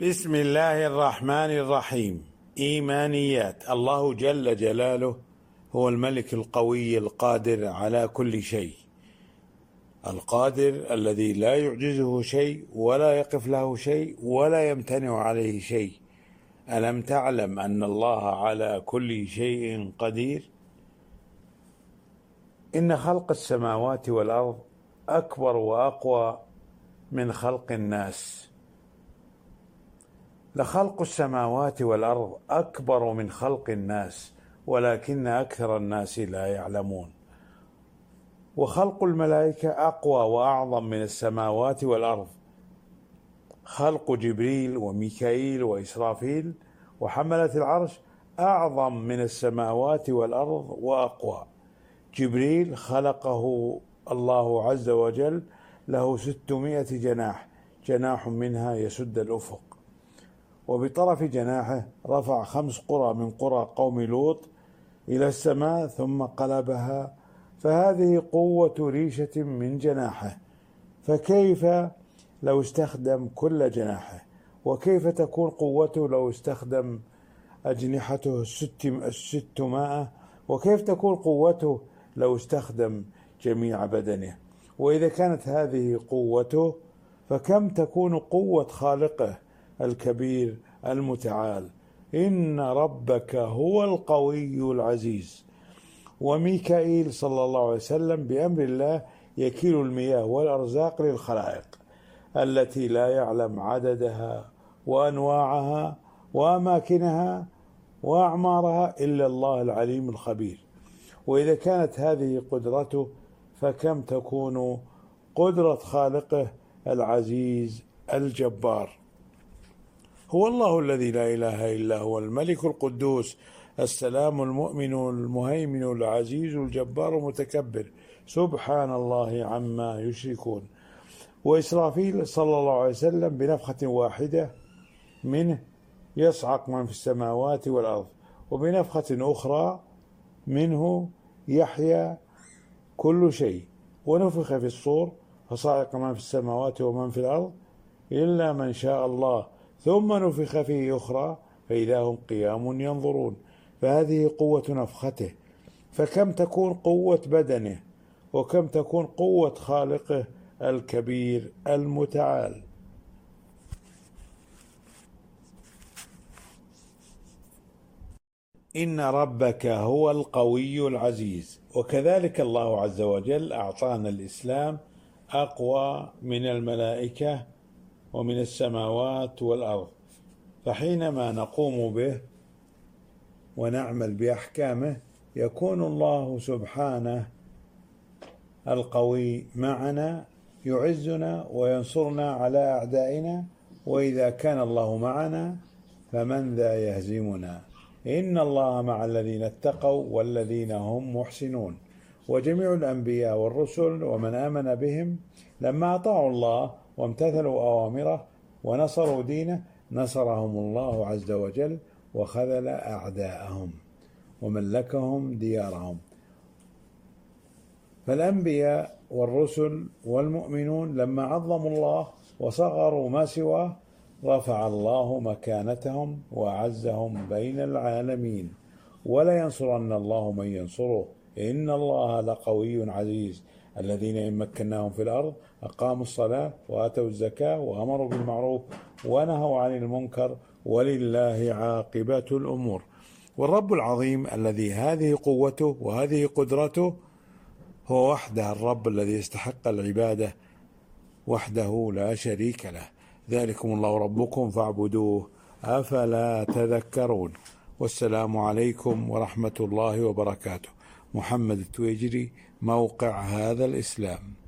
بسم الله الرحمن الرحيم. إيمانيات. الله جل جلاله هو الملك القوي القادر على كل شيء، القادر الذي لا يعجزه شيء ولا يقف له شيء ولا يمتنع عليه شيء. ألم تعلم أن الله على كل شيء قدير؟ إن خلق السماوات والأرض أكبر وأقوى من خلق الناس. لخلق السماوات والأرض أكبر من خلق الناس، ولكن أكثر الناس لا يعلمون. وخلق الملائكة أقوى وأعظم من السماوات والأرض. خلق جبريل وميكائيل وإسرافيل وحملة العرش أعظم من السماوات والأرض وأقوى. جبريل خلقه الله عز وجل له 600 جناح، جناح منها يسد الأفق، وبطرف جناحه رفع 5 قرى من قرى قوم لوط إلى السماء ثم قلبها، فهذه قوة ريشة من جناحه. فكيف لو استخدم كل جناحه؟ وكيف تكون قوته لو استخدم أجنحته 600؟ وكيف تكون قوته لو استخدم جميع بدنه؟ وإذا كانت هذه قوته فكم تكون قوة خالقه الكبير المتعال؟ إن ربك هو القوي العزيز. وميكائيل صلى الله عليه وسلم بأمر الله يكيل المياه والأرزاق للخلائق التي لا يعلم عددها وأنواعها وأماكنها وأعمارها إلا الله العليم الخبير. وإذا كانت هذه قدرته فكم تكون قدرة خالقه العزيز الجبار. هو الله الذي لا إله إلا هو الملك القدوس السلام المؤمن المهيمن العزيز الجبار المتكبر، سبحان الله عما يشركون. وإسرافيل صلى الله عليه وسلم بنفخة واحدة منه يصعق من في السماوات والأرض، وبنفخة أخرى منه يحيا كل شيء. ونفخ في الصور فصعق من في السماوات ومن في الأرض إلا من شاء الله، ثم نفخ فيه أخرى فإذا هم قيام ينظرون. فهذه قوة نفخته، فكم تكون قوة بدنه، وكم تكون قوة خالقه الكبير المتعال. إن ربك هو القوي العزيز. وكذلك الله عز وجل أعطانا الإسلام أقوى من الملائكة ومن السماوات والأرض، فحينما نقوم به ونعمل بأحكامه يكون الله سبحانه القوي معنا، يعزنا وينصرنا على أعدائنا. وإذا كان الله معنا فمن ذا يهزمنا؟ إن الله مع الذين اتقوا والذين هم محسنون. وجميع الأنبياء والرسل ومن آمن بهم لما أطاعوا الله وامتثلوا أوامره ونصروا دينه نصرهم الله عز وجل وخذل أعداءهم وملكهم ديارهم. فالأنبياء والرسل والمؤمنون لما عظموا الله وصغروا ما سواه رفع الله مكانتهم وأعزهم بين العالمين. ولا ينصرن الله من ينصره إن الله لقوي عزيز. الذين إن مكناهم في الأرض أقاموا الصلاة وآتوا الزكاة وأمروا بالمعروف ونهوا عن المنكر ولله عاقبة الأمور. والرب العظيم الذي هذه قوته وهذه قدرته هو وحده الرب الذي يستحق العبادة وحده لا شريك له. ذلكم الله ربكم فاعبدوه أفلا تذكرون. والسلام عليكم ورحمة الله وبركاته. محمد التويجري، موقع هذا الإسلام.